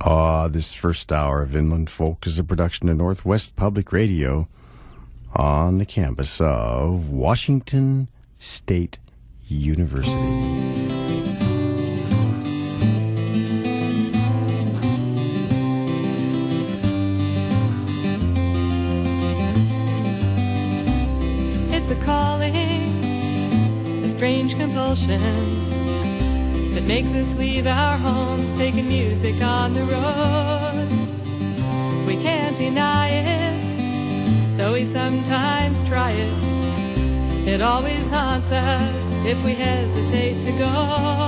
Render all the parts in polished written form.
This first hour of Inland Folk is a production of Northwest Public Radio on the campus of Washington State University. It's a calling, a strange compulsion that makes us leave our homes, taking music on the road. We can't deny it, though we sometimes try it. It always haunts us if we hesitate to go.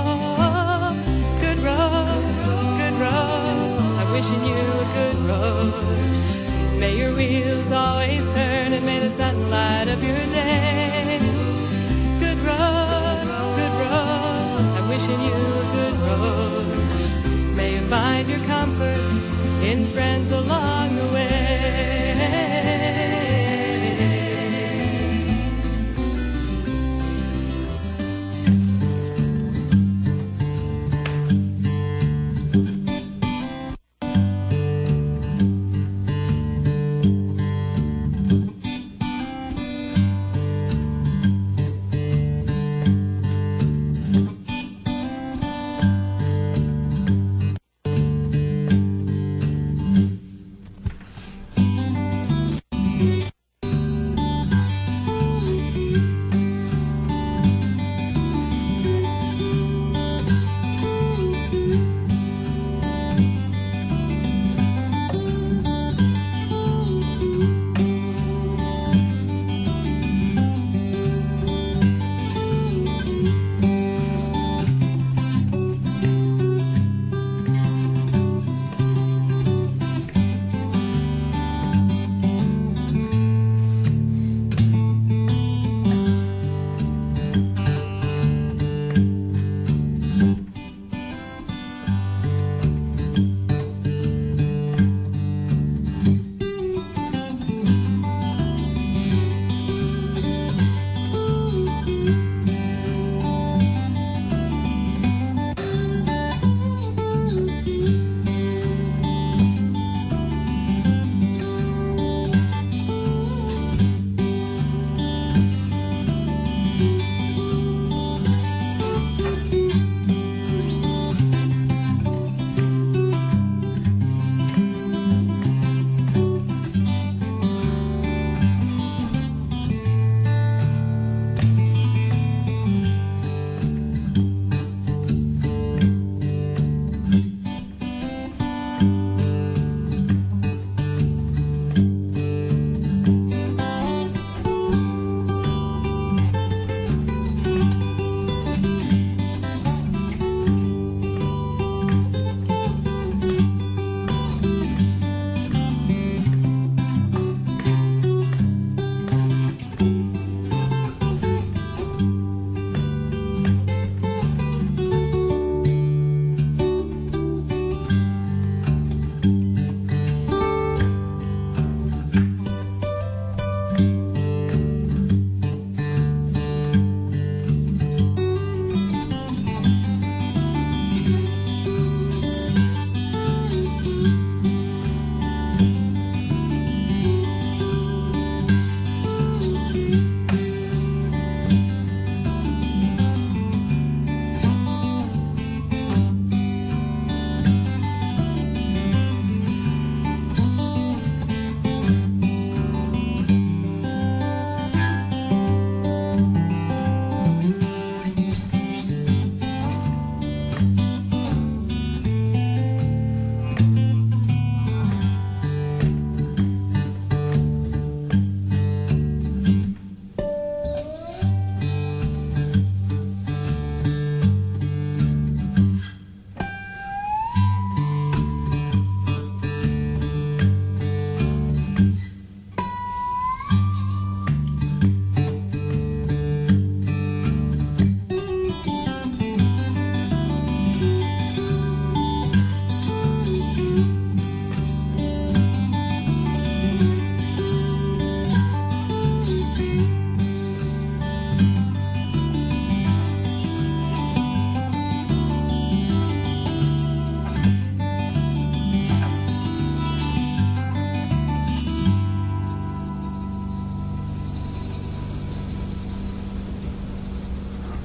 Good road, I'm wishing you a good road. May your wheels always turn and may the sunlight of your day. Good road, I'm wishing you a good road. May you find your comfort in friends along the way.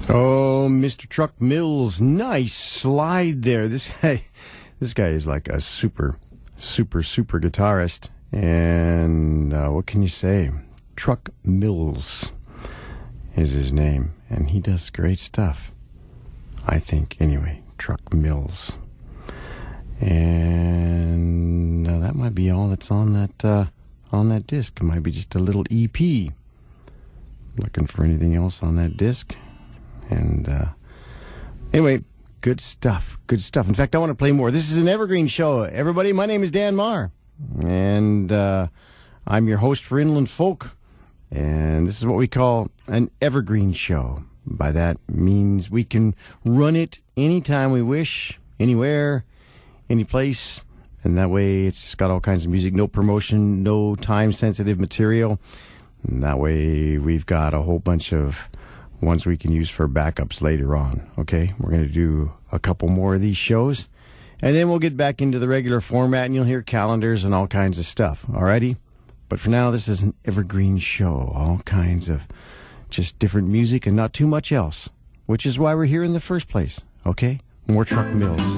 Oh, Mr. Truck Mills, nice slide there. This guy is like a super guitarist. And what can you say? Truck Mills is his name, and he does great stuff, I think. Anyway, Truck Mills. And that might be all that's on that disc. It might be just a little EP. Looking for anything else on that disc. And anyway, good stuff. Good stuff. In fact, I want to play more. This is an evergreen show. Everybody, my name is Dan Marr. And I'm your host for Inland Folk. And this is what we call an evergreen show. By that means we can run it anytime we wish, anywhere, any place. And that way it's just got all kinds of music, no promotion, no time-sensitive material. And that way we've got a whole bunch of ones we can use for backups later on, okay? We're going to do a couple more of these shows, and then we'll get back into the regular format, and you'll hear calendars and all kinds of stuff, alrighty? But for now, this is an evergreen show, all kinds of just different music and not too much else, which is why we're here in the first place, okay? More Truck Mills.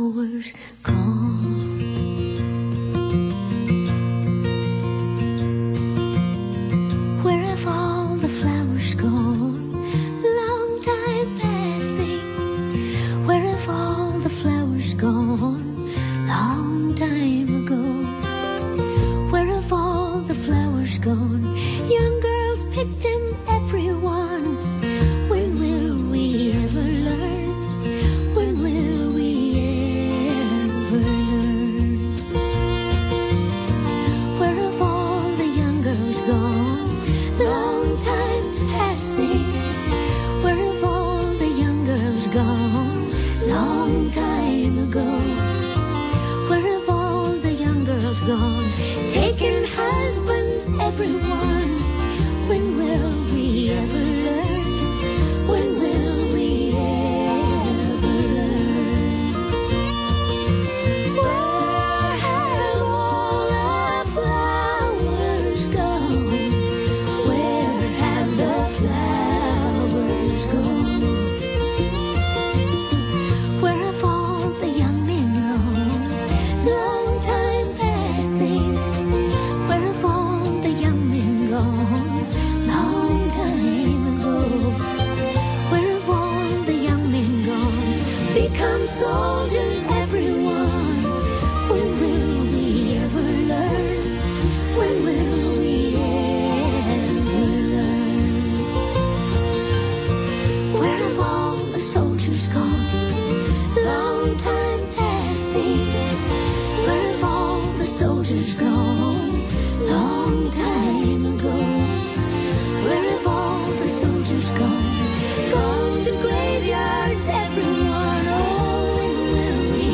flowers gone? Where have all the flowers gone? Long time passing. Where have all the flowers gone? Long time ago. Where have all the flowers gone? Young girls pick them, everyone. When will we ever learn? When will we ever learn? Where have all the young girls gone? Long time passing. Where have all the young girls gone? Long time ago. Where have all the young girls gone? Taking husbands, everyone. When will we ever learn? When will we ever learn? Where have all the flowers gone? Where have the flowers gone? Where have all the young men gone? Long time passing. Where have all the young men gone? Long time ago. Where have all the young men gone? Become soldiers, everyone. When will we ever learn? When will we ever learn? Where have all the soldiers gone? Long time passing. Where have all the soldiers gone? Long time ago. Where have all the soldiers gone? Gone to graveyards, everyone. Oh, when will we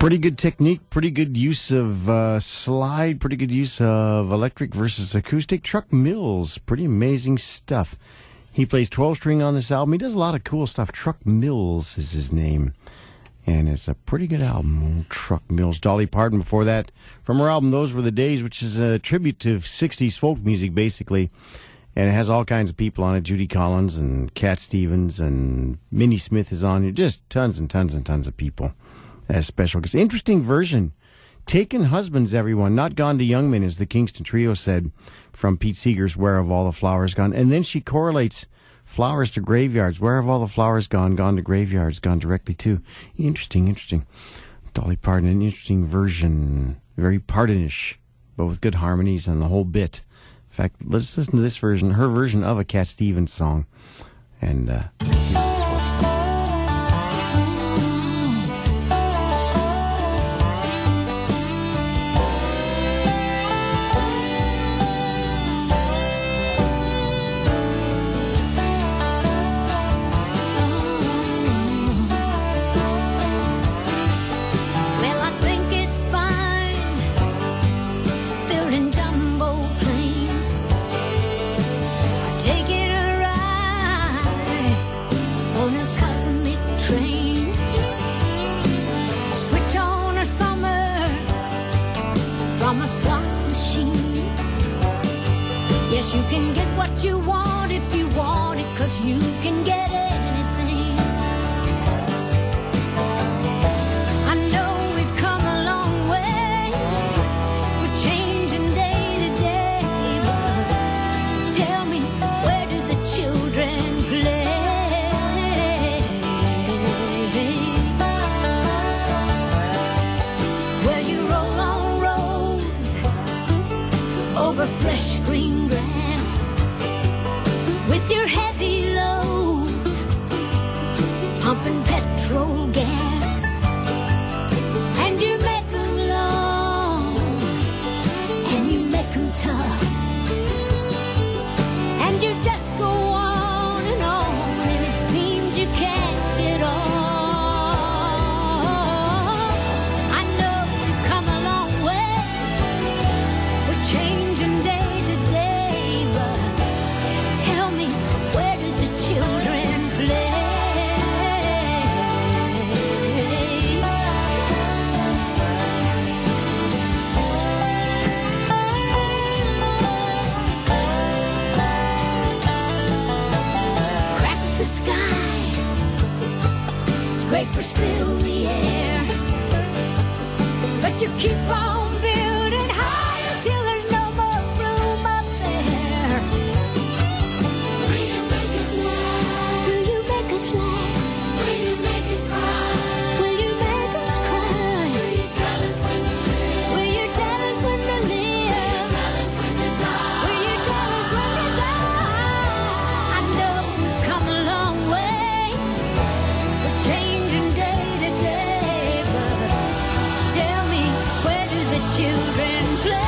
Pretty good technique, pretty good use of slide, pretty good use of electric versus acoustic. Truck Mills, pretty amazing stuff. He plays 12-string on this album. He does a lot of cool stuff. Truck Mills is his name. And it's a pretty good album, Truck Mills. Dolly Parton before that, from her album Those Were the Days, which is a tribute to 60s folk music, basically. And it has all kinds of people on it. Judy Collins and Cat Stevens and Minnie Smith is on it. Just tons and tons and tons of people as special guests. Interesting version. Taken Husbands, everyone. Not Gone to Young Men, as the Kingston Trio said, from Pete Seeger's Where Have All the Flowers Gone. And then she correlates flowers to graveyards. Where have all the flowers gone? Gone to graveyards. Gone directly to. Interesting, interesting. Dolly Parton, an interesting version. Very Partonish, but with good harmonies and the whole bit. In fact, let's listen to this version, her version of a Cat Stevens song, and see how this works. Well, I think it's fine building jumbo planes, taking a ride on a cosmic train. Switch on a summer from a slot machine. Yes, you can get what you want if you want it, 'cause you can get anything. I know we've come a long way. We're changing day to day, but tell me, where do the children play? Well, you roll on roads over fresh green grass with your heavy loads, pumping petrol gas, and you make them long, and you make them tough, and you just go on, and it seems you can't get off. I know you've come a long way. We're changing day to day, but tell me, where do the children play? Crack the sky, scrapers fill the air, but you keep on building higher till there's no more room up there. Will you make us laugh? Will you make us laugh? Will you make us cry? Will you make us cry? Will you tell us when to live? Will you tell us when to live? Will you tell us when to die? Will you tell us when to die? I know we've come a long way. We're changing day to day, but tell me, where do the children play?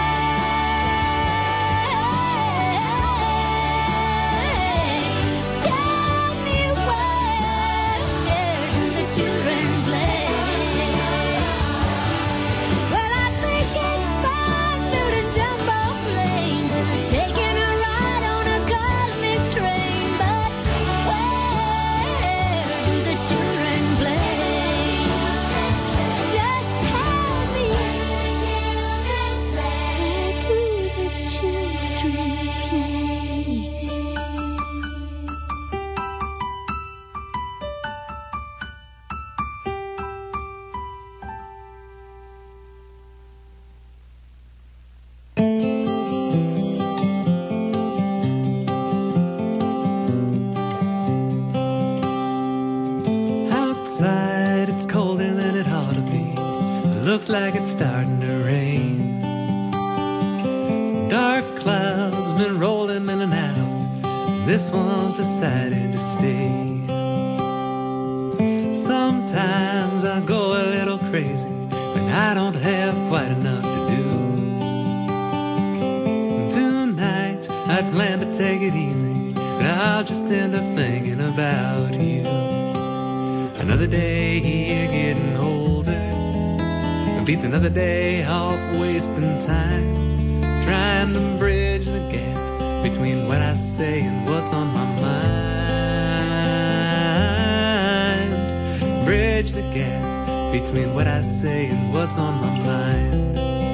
Tell me, where do the children play? Well, I think it's fun building jumbo planes, taking a ride on a cosmic train, but where do the children play? Just tell me, where do the children play? Outside, it's colder than it ought to be. Looks like it's starting to rain. Dark clouds been rolling in and out. This one's decided to stay. Sometimes I go a little crazy when I don't have quite enough to do. Tonight I plan to take it easy, but I'll just end up thinking about you. Another day here getting older, beats another day off wasting time, trying to bridge the gap between what I say and what's on my mind. Bridge the gap between what I say and what's on my mind.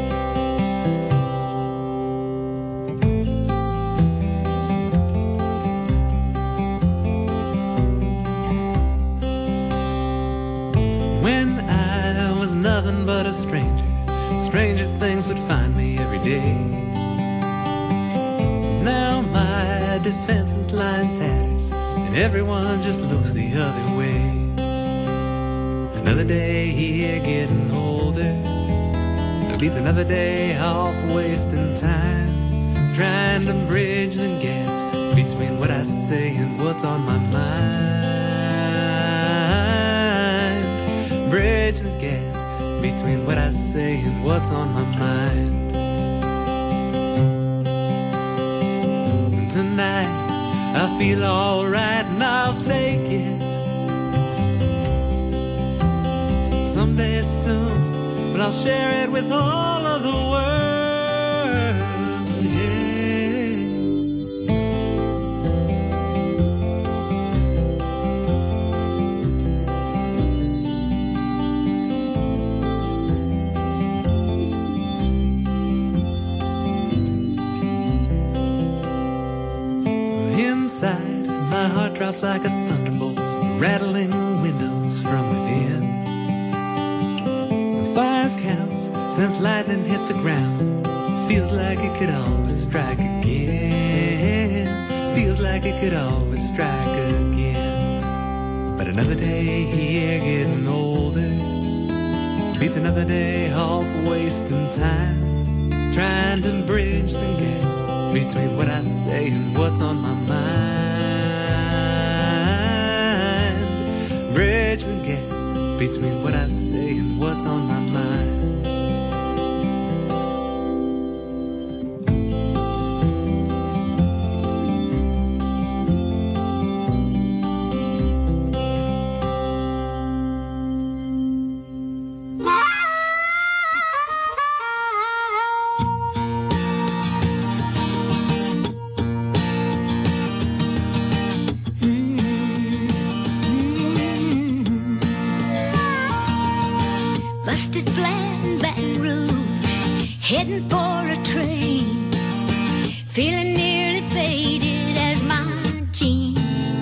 When I was nothing but a stranger, stranger things would find me every day. Now my defenses lie in tatters, and everyone just looks the other way. Another day here getting older beats another day off wasting time, trying to bridge the gap between what I say and what's on my mind. Bridge the gap between what I say and what's on my mind. And tonight I feel alright and I'll take it. Someday soon, but I'll share it with all of the world, yeah. Inside, my heart drops like a thunderbolt, rattling windows from within. 5 counts since lightning hit the ground. Feels like it could always strike again. Feels like it could always strike again. But another day here getting older beats another day off wasting time, trying to bridge the gap between what I say and what's on my mind. Bridge the gap between what I say and what's on my mind. Busted flat in Baton Rouge, heading for a train, feeling nearly faded as my jeans.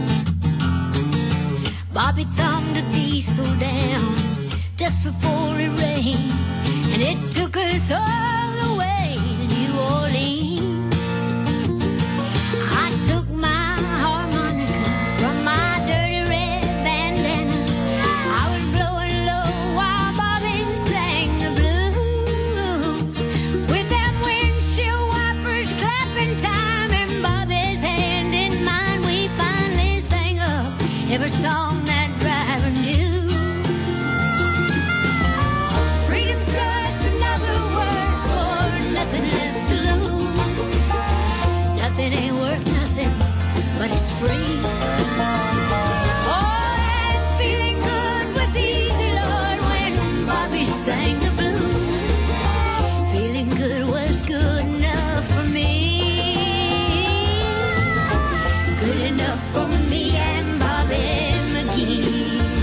Bobby thumbed a diesel down just before it rained, and it took us all the way to New Orleans. I took my harmonica from my dirty red bandana. I was blowing low while Bobby sang the blues, with them windshield wipers clapping time and Bobby's hand in mine. We finally sang up every song that driver knew. Freedom's just another word for nothing left to lose. Nothing ain't worth nothing, but it's free. Oh, and feeling good was easy, Lord, when Bobby sang the blues. Feeling good was good enough for me. Good enough for me and Bobby McGee.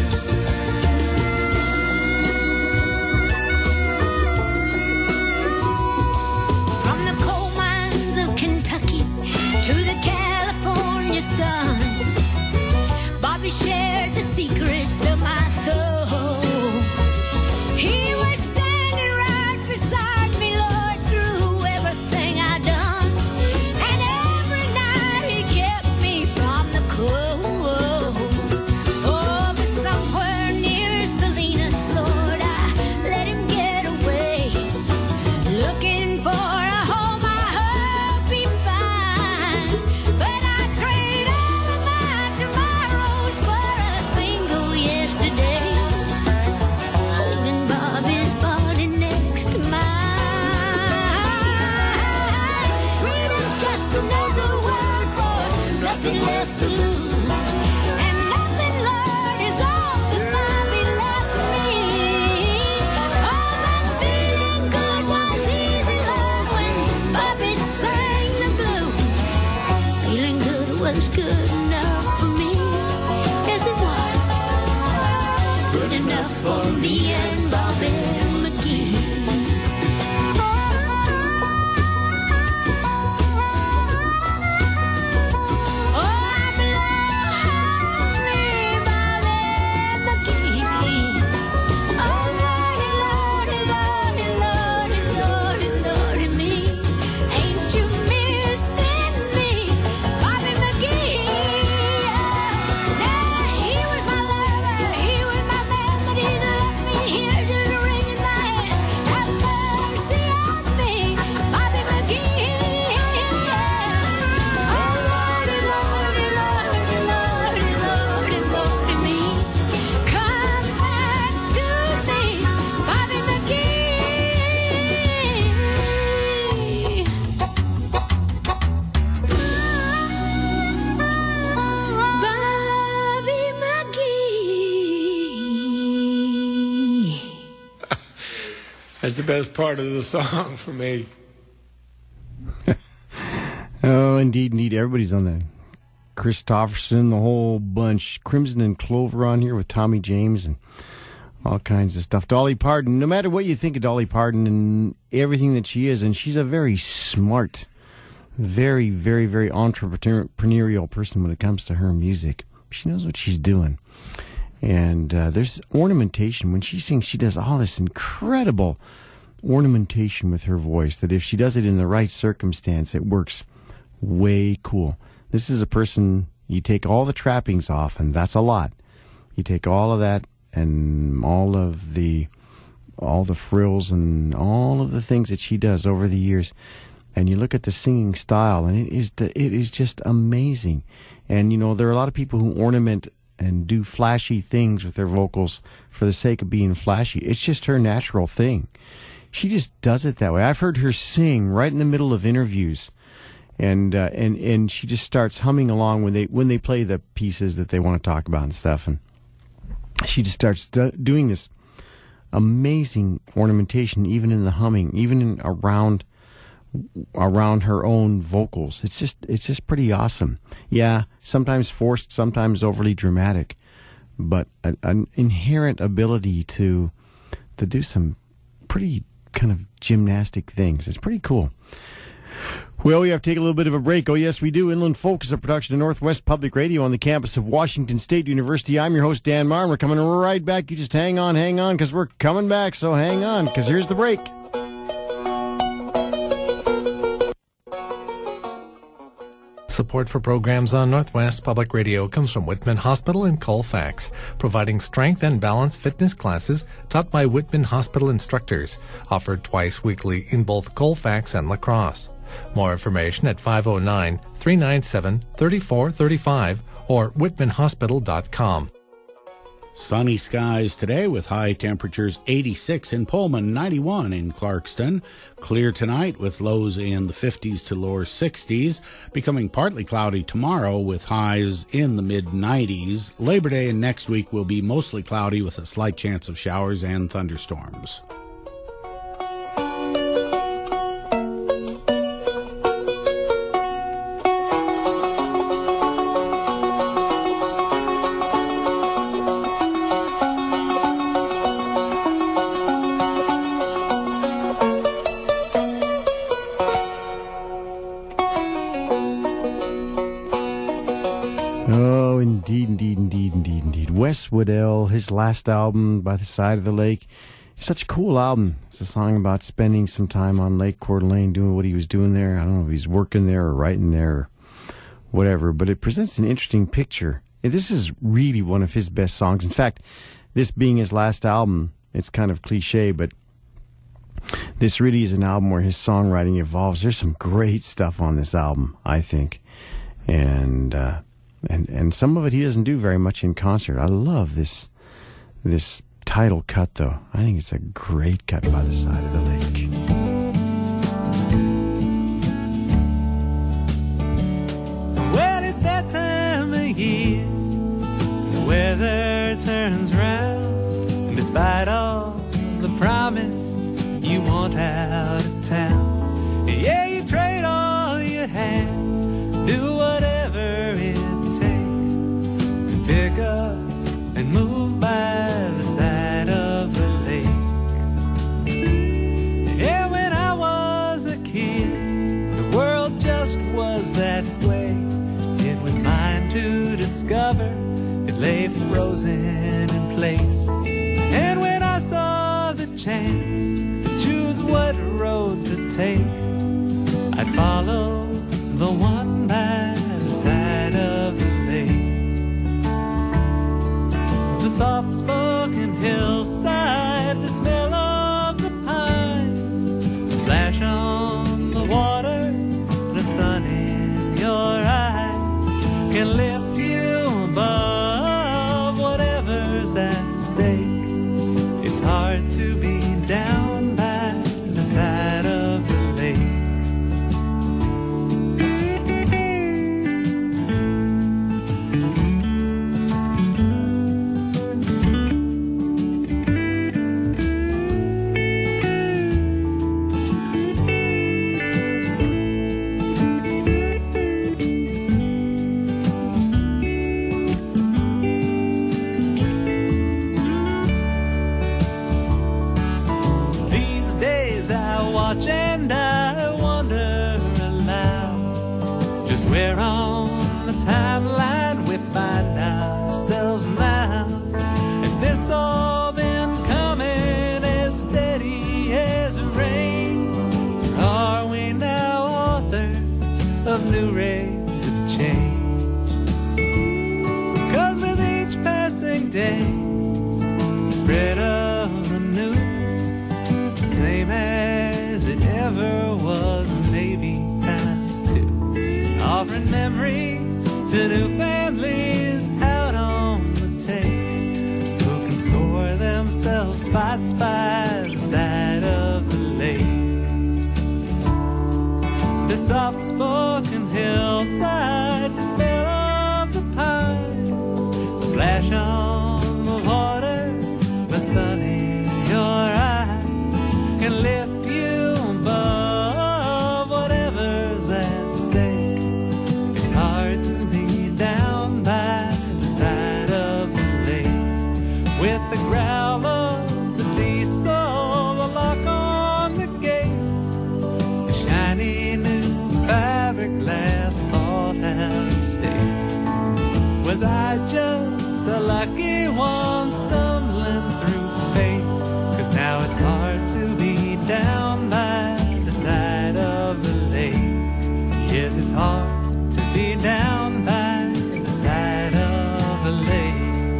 From the coal mines of Kentucky to the California sun, Bobby shared the secrets of my soul. He was standing right beside me, Lord, through everything I'd done. And every night he kept me from the cold. Oh, but somewhere near Salinas, Lord, I let him get away, looking for a home I hope he finds. But I trade all of my tomorrows for a single yesterday, holding Bobby's body next to mine. Freedom's just another word for nothing left to lose, and nothing, Lord, is all that Bobby left me. Oh, but was good enough for me. Yes, it was good enough for me and Bobby McGee. That's the best part of the song for me. Oh, indeed, indeed. Everybody's on that. Christofferson, the whole bunch. Crimson and Clover on here with Tommy James and all kinds of stuff. Dolly Parton. No matter what you think of Dolly Parton and everything that she is, and she's a very smart, very, very, very entrepreneurial person when it comes to her music. She knows what she's doing. And there's ornamentation. When she sings, she does all this incredible ornamentation with her voice that if she does it in the right circumstance, it works way cool. This is a person, you take all the trappings off, and that's a lot. You take all of that and all the frills and all of the things that she does over the years, and you look at the singing style, and it is just amazing. And, you know, there are a lot of people who ornament and do flashy things with their vocals for the sake of being flashy. It's just her natural thing. She just does it that way. I've heard her sing right in the middle of interviews, and she just starts humming along when they play the pieces that they want to talk about and stuff, and she just starts doing this amazing ornamentation, even in the humming, even around her own vocals. It's just pretty awesome. Yeah, sometimes forced, sometimes overly dramatic, but an inherent ability to do some pretty kind of gymnastic things. It's pretty cool. Well, we have to take a little bit of a break. Oh, yes, we do. Inland Folk is a production of Northwest Public Radio on the campus of Washington State University. I'm your host, Dan Martin. We're coming right back. You just hang on, because we're coming back. So hang on, because here's the break. Support for programs on Northwest Public Radio comes from Whitman Hospital in Colfax, providing strength and balance fitness classes taught by Whitman Hospital instructors, offered twice weekly in both Colfax and La Crosse. More information at 509-397-3435 or whitmanhospital.com. Sunny skies today with high temperatures 86 in Pullman, 91 in Clarkston. Clear tonight with lows in the 50s to lower 60s. Becoming partly cloudy tomorrow with highs in the mid-90s. Labor Day and next week will be mostly cloudy with a slight chance of showers and thunderstorms. Wes Waddell, his last album, By the Side of the Lake. Such a cool album. It's a song about spending some time on Lake Coeur d'Alene, doing what he was doing there. I don't know if he's working there or writing there or whatever, but it presents an interesting picture. And this is really one of his best songs. In fact, this being his last album, it's kind of cliche, but this really is an album where his songwriting evolves. There's some great stuff on this album, I think. And some of it he doesn't do very much in concert. I love this title cut, though. I think it's a great cut, By the Side of the Lake. Well, it's that time of year, the weather turns round, and despite all the promise, you want out of town. Yeah, you trade all you have, do whatever it was that way. It was mine to discover. It lay frozen in place. And when I saw the chance to choose what road to take, I'd follow the one by the side of the lake. The soft-spoken hillside, the smell of the pines, the flash on the water, the sun in your eyes can lift you above whatever's at stake. It's hard to be down by the side of the lake. Watch and I wonder aloud, just where on the timeline we find ourselves now. Has this all been coming as steady as rain? Or are we now authors of new rates of change? 'Cause with each passing day, the spread of the news, the same as it ever was, maybe times two, offering memories to new families out on the take, who can score themselves spots by the side of the lake. The soft-spoken hillside, the smell of the pines, the flash on the water, the sun in your eyes can lift above whatever's at stake. It's hard to be down by the side of the lake, with the growl of the diesel, the lock on the gate, the shiny new fiberglass Malthouse State. Was I just a lucky one stumbling through fate? 'Cause now it's hard to be down by the side of the lake. Yes, it's hard to be down by the side of the lake.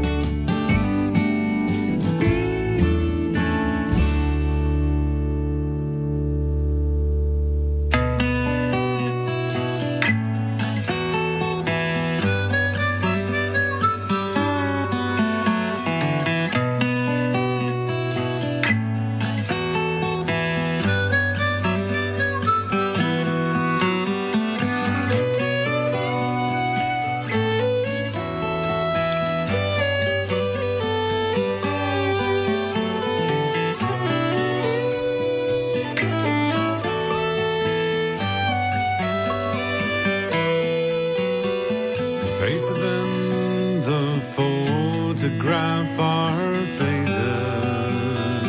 Faces in the photograph are faded.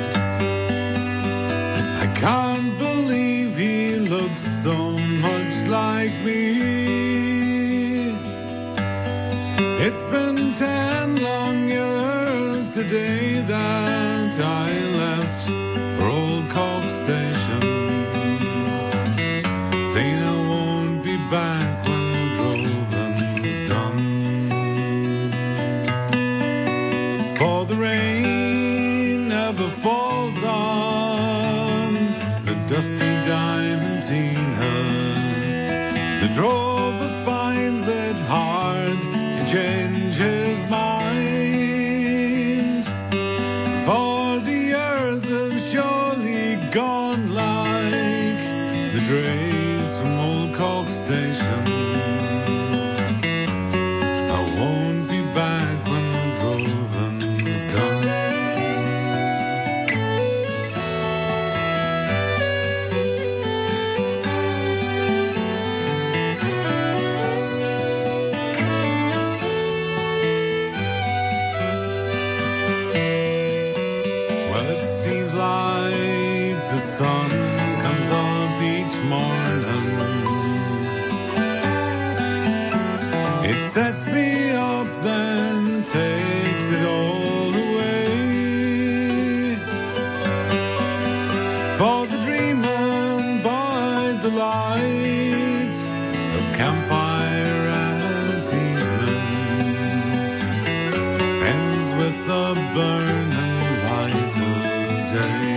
I can't believe he looks so much like me. It's been 10 long years today that I left for Old Cork Station, saying I won't be back when the droving's done. For the rain never falls on the dusty Diamantina. The drover finds it hard to change his mind, for the years have surely gone like the drays from Old Cork Station. I won't be back when the droving's done. Well, it seems like the sun comes up each morning It sets me up, then takes it all away. For the dreamer by the light of campfire at evening ends with the burning light of day.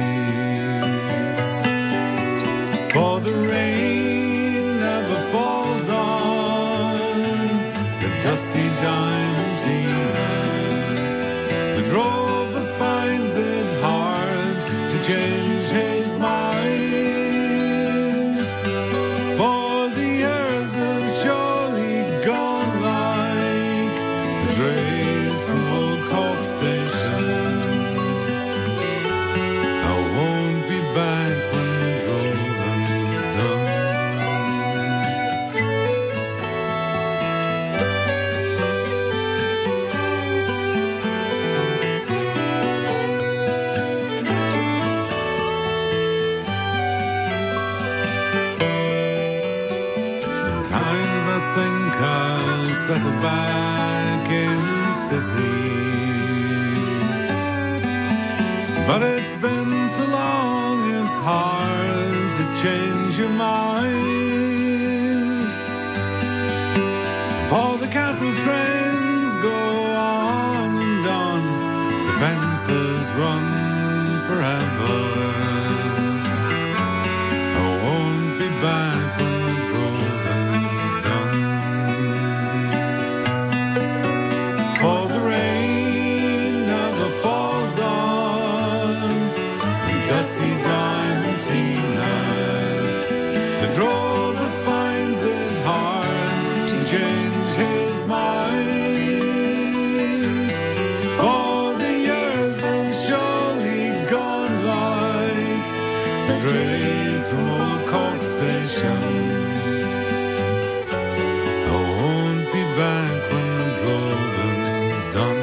For the rain never falls on the dusty Diamantina. The drover finds it hard to change his mind. For the years have surely gone like the drays from Old Cork Station. I won't be back when the droving's done. Sometimes I think I'll settle back in Sydney, but it's been so long, it's hard to change your mind. For the cattle trains go on and on, the fences run forever. I won't be back when the droving's done. For the rain never falls on the dusty Diamantina. The drover finds it hard to change his mind. For the years have surely gone like the drays from Old Cork Station. I won't be back when the droving's done.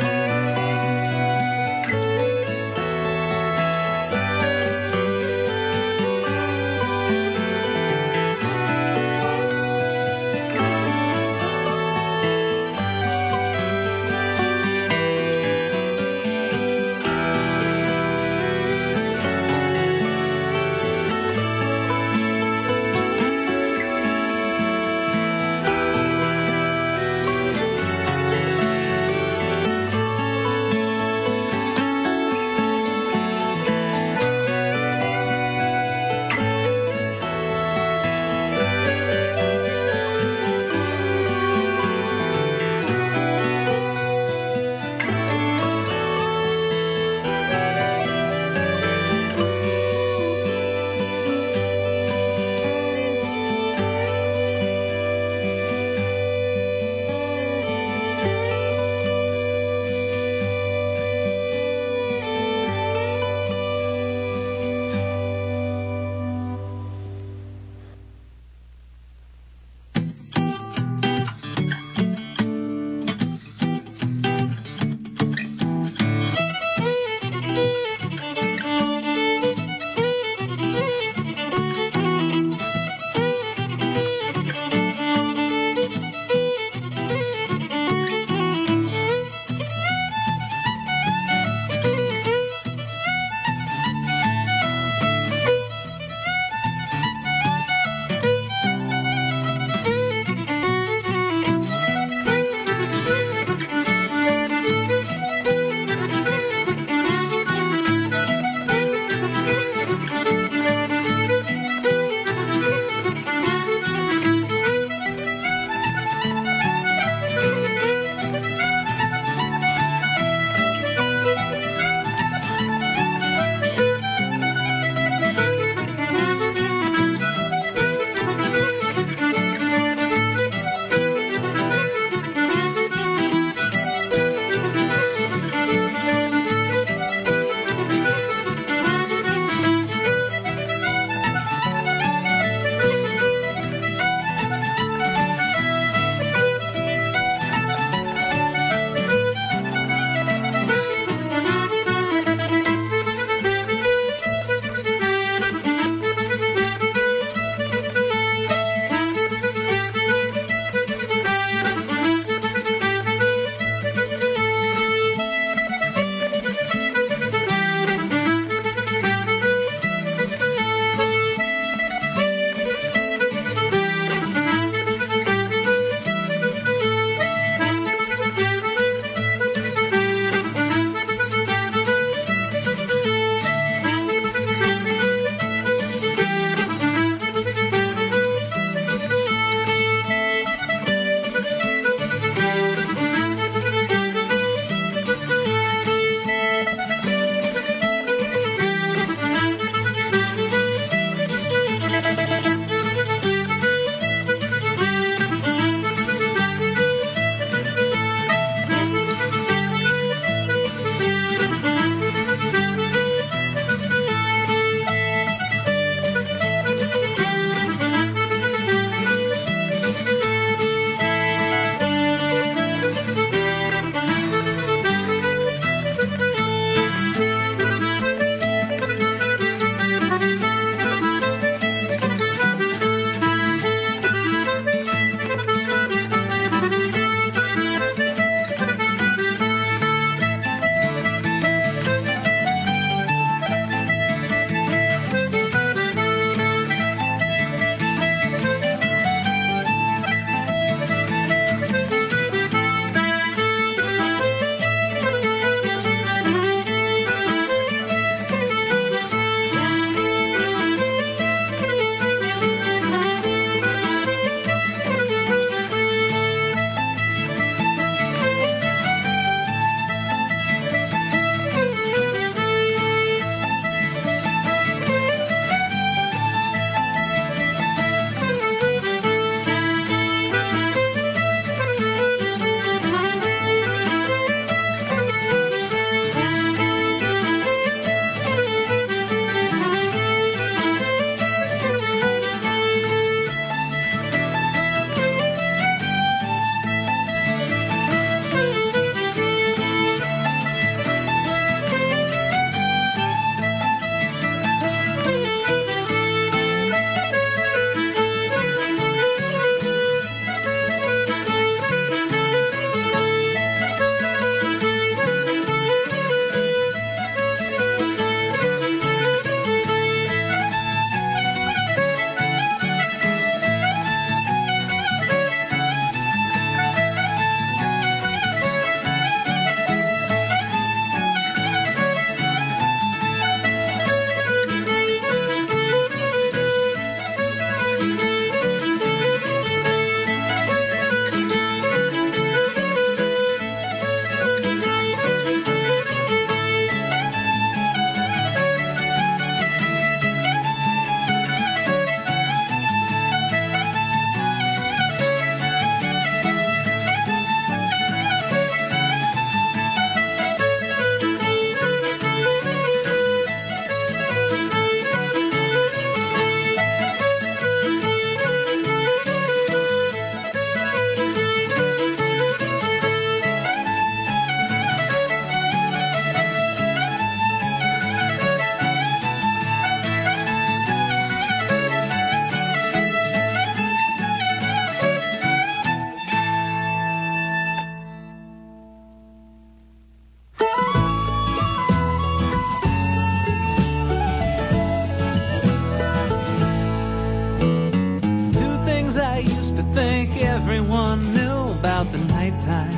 used to think everyone knew about the nighttime.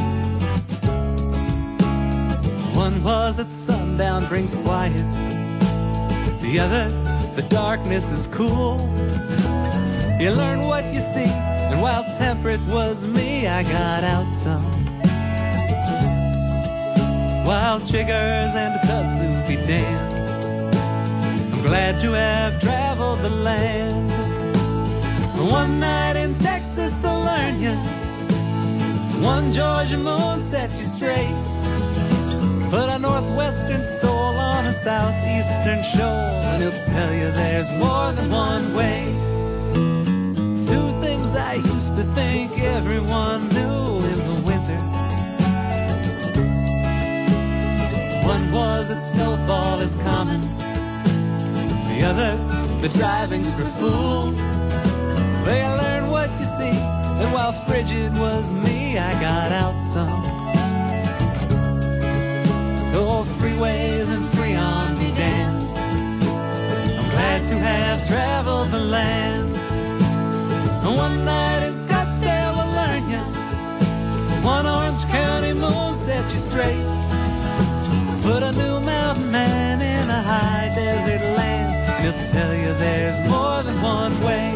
One was that sundown brings quiet. The other, the darkness is cool. You learn what you see, and while temperate was me, I got out some. Wild chiggers and kudzu be damned. I'm glad to have traveled the land. One night in Texas I'll learn ya. One Georgia moon set you straight. Put a northwestern soul on a southeastern shore, and he'll tell you there's more than one way. Two things I used to think everyone knew in the winter. One was that snowfall is common. The other, the driving's for fools. They learn what you see, and while frigid was me, I got out some. Oh, freeways and free on be damned. I'm glad to have traveled the land. One night in Scottsdale will learn ya. One Orange County moon set you straight. Put a new mountain man in a high desert land. He'll tell you there's more than one way.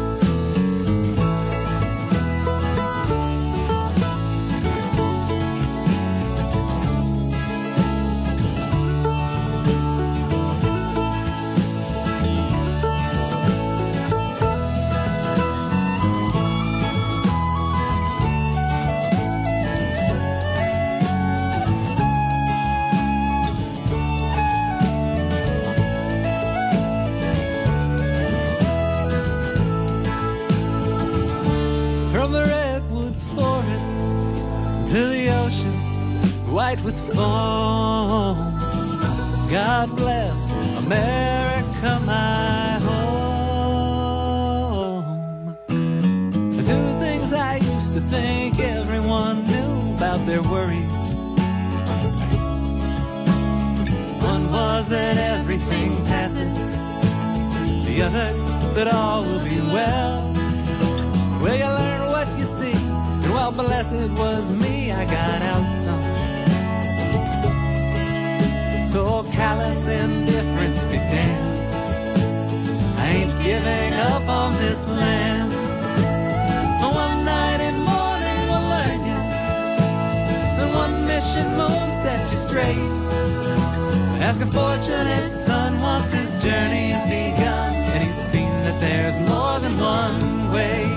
To the oceans, white with foam. God bless America, my home. The two things I used to think everyone knew about their worries. One was that everything passes. The other, that all will be well. Well, you learn what you see. Well, blessed was me, I got out some. So callous indifference be damned. I ain't giving up on this land. One night in morning will learn you. And one mission moon set you straight. Ask a fortunate son once his journey's begun, and he's seen that there's more than one way.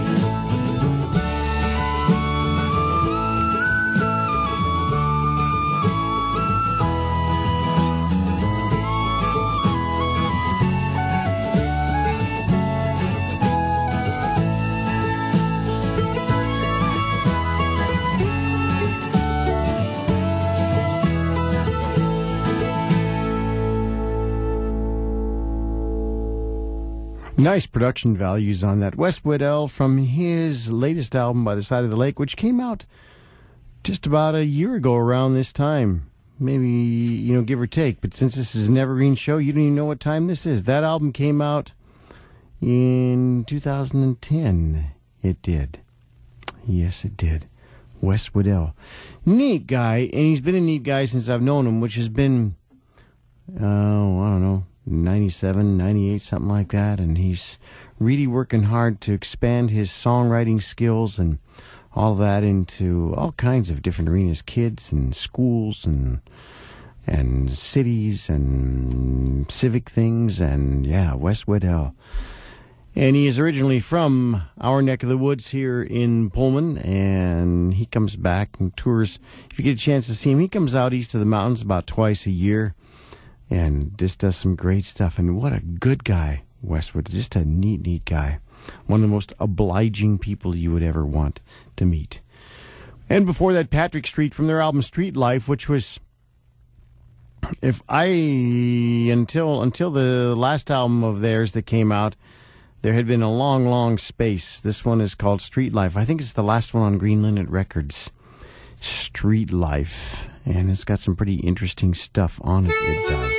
Nice production values on that. Wes Whitell from his latest album, By the Side of the Lake, which came out just about a year ago around this time. Maybe, give or take. But since this is an evergreen show, you don't even know what time this is. That album came out in 2010. It did. Yes, it did. Wes Whitell. Neat guy, and he's been a neat guy since I've known him, which has been, I don't know, 97, 98, something like that, and he's really working hard to expand his songwriting skills and all of that into all kinds of different arenas, kids and schools and cities and civic things, and yeah, Wes Whitell. And he is originally from our neck of the woods here in Pullman, and he comes back and tours. If you get a chance to see him, he comes out east of the mountains about twice a year. And just does some great stuff. And what a good guy, Westwood. Just a neat guy. One of the most obliging people you would ever want to meet. And before that, Patrick Street from their album Street Life, which was, until the last album of theirs that came out, there had been a long space. This one is called Street Life. I think it's the last one on Green Linnet Records. Street Life. And it's got some pretty interesting stuff on it. It does.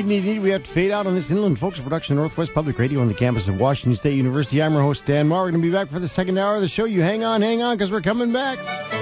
indeed. We have to fade out on this Inland Folks production of Northwest Public Radio on the campus of Washington State University. I'm your host, Dan Marr. We're going to be back for the second hour of the show. You hang on, because we're coming back.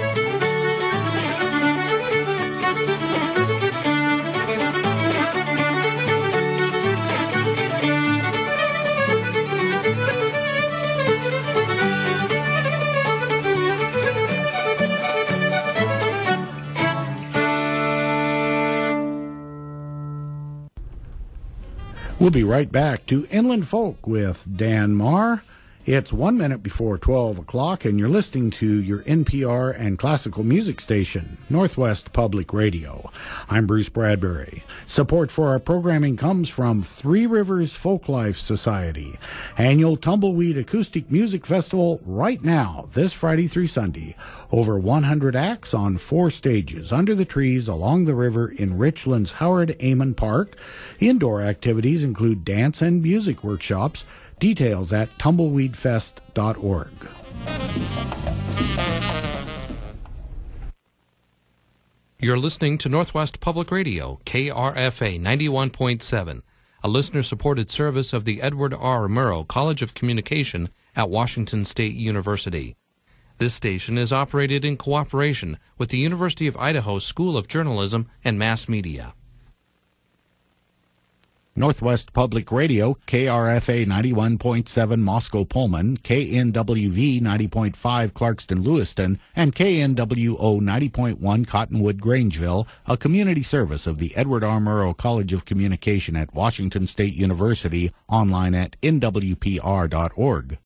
We'll be right back to Inland Folk with Dan Marr. It's 1 minute before 12 o'clock, and you're listening to your NPR and classical music station, Northwest Public Radio. I'm Bruce Bradbury. Support for our programming comes from Three Rivers Folklife Society. Annual Tumbleweed Acoustic Music Festival right now, this Friday through Sunday. Over 100 acts on 4 stages under the trees along the river in Richland's Howard Amon Park. Indoor activities include dance and music workshops. Details at tumbleweedfest.org. You're listening to Northwest Public Radio, KRFA 91.7, a listener-supported service of the Edward R. Murrow College of Communication at Washington State University. This station is operated in cooperation with the University of Idaho School of Journalism and Mass Media. Northwest Public Radio, KRFA 91.7 Moscow Pullman, KNWV 90.5 Clarkston Lewiston, and KNWO 90.1 Cottonwood Grangeville, a community service of the Edward R. Murrow College of Communication at Washington State University, online at nwpr.org.